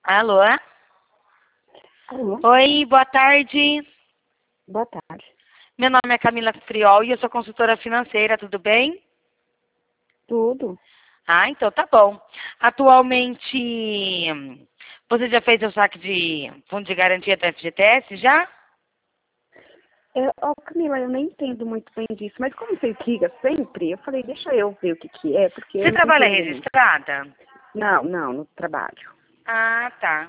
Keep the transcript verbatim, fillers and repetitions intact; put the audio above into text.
Alô? Alô? Oi, boa tarde. Boa tarde. Meu nome é Camila Friol e eu sou consultora financeira, tudo bem? Tudo? Ah, então tá bom. Atualmente, você já fez o saque de fundo de garantia da F G T S já? É, ó, Camila, eu nem entendo muito bem disso, mas como você liga sempre, eu falei, deixa eu ver o que que é, porque eu Você não trabalha entendo muito. registrada? Não, não, no trabalho. Ah, tá.